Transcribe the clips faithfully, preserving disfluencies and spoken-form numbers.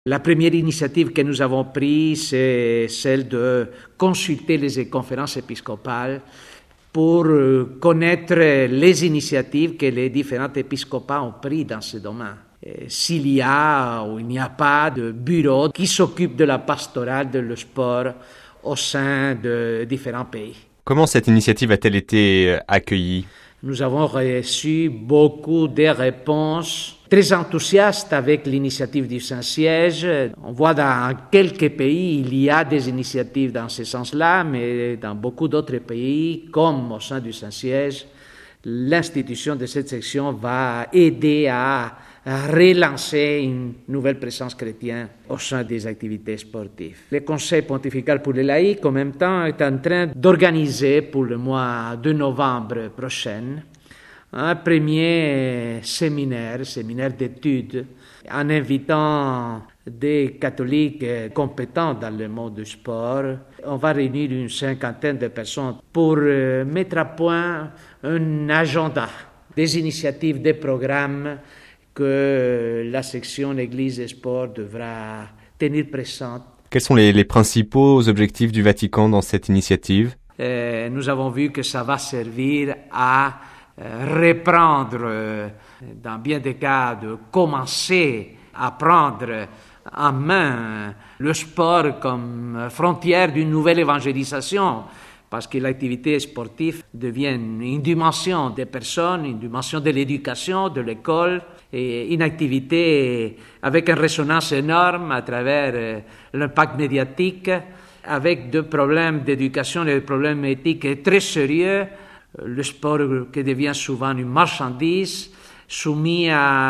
La première initiative que nous avons prise, c'est celle de consulter les conférences épiscopales pour connaître les initiatives que les différents épiscopats ont prises dans ce domaine. S'il y a ou il n'y a pas de bureau qui s'occupe de la pastorale de le sport au sein de différents pays. Comment cette initiative a-t-elle été accueillie ? Nous avons reçu beaucoup de réponses très enthousiastes avec l'initiative du Saint-Siège. On voit dans quelques pays, il y a des initiatives dans ce sens-là, mais dans beaucoup d'autres pays, comme au sein du Saint-Siège, l'institution de cette section va aider à relancer une nouvelle présence chrétienne au sein des activités sportives. Le Conseil pontifical pour les laïcs, en même temps, est en train d'organiser pour le mois de novembre prochain un premier séminaire, séminaire d'études, en invitant des catholiques compétents dans le monde du sport. On va réunir une cinquantaine de personnes pour mettre à point un agenda des initiatives, des programmes que la section Église et Sport devra tenir présente. Quels sont les, les principaux objectifs du Vatican dans cette initiative ? Euh, nous avons vu que ça va servir à euh, reprendre, euh, dans bien des cas, de commencer à prendre en main le sport comme frontière d'une nouvelle évangélisation, parce que l'activité sportive devient une dimension des personnes, une dimension de l'éducation, de l'école, et une activité avec une résonance énorme à travers l'impact médiatique, avec des problèmes d'éducation et des problèmes éthiques très sérieux. Le sport qui devient souvent une marchandise, soumis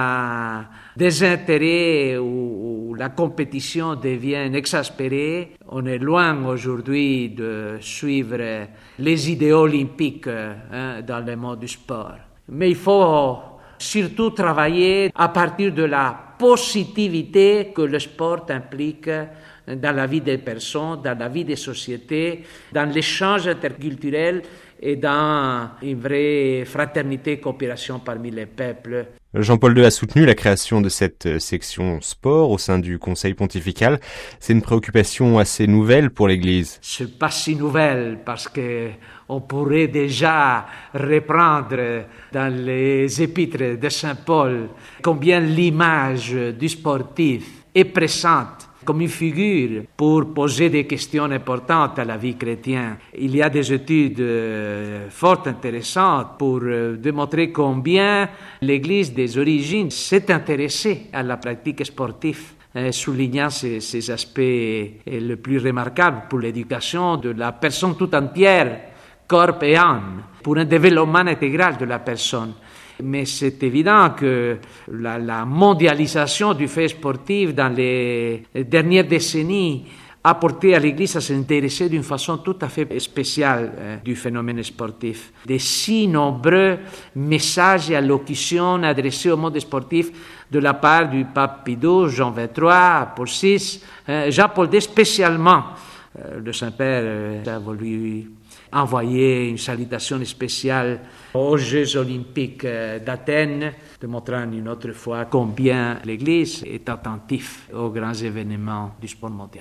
à des intérêts où, où la compétition devient exaspérée. On est loin aujourd'hui de suivre les idéaux olympiques hein, dans le monde du sport. Mais il faut surtout travailler à partir de la positivité que le sport implique dans la vie des personnes, dans la vie des sociétés, dans l'échange interculturel et dans une vraie fraternité et coopération parmi les peuples. Jean-Paul deux a soutenu la création de cette section sport au sein du Conseil pontifical. C'est une préoccupation assez nouvelle pour l'Église. C'est pas si nouvelle parce que on pourrait déjà reprendre dans les épîtres de Saint Paul combien l'image du sportif est présente comme une figure pour poser des questions importantes à la vie chrétienne. Il y a des études euh, fort intéressantes pour euh, démontrer combien l'Église des origines s'est intéressée à la pratique sportive, euh, soulignant ces, ces aspects euh, les plus remarquables pour l'éducation de la personne tout entière, corps et âme, pour un développement intégral de la personne. Mais c'est évident que la, la mondialisation du fait sportif dans les dernières décennies a porté à l'Église à s'intéresser d'une façon tout à fait spéciale euh, du phénomène sportif. De si nombreux messages et allocutions adressés au monde sportif de la part du pape Pie douze, Jean vingt-trois, Paul six, euh, Jean-Paul deux spécialement. Euh, le Saint-Père euh, a voulu envoyer une salutation spéciale aux Jeux olympiques d'Athènes, démontrant une autre fois combien l'Église est attentive aux grands événements du sport mondial.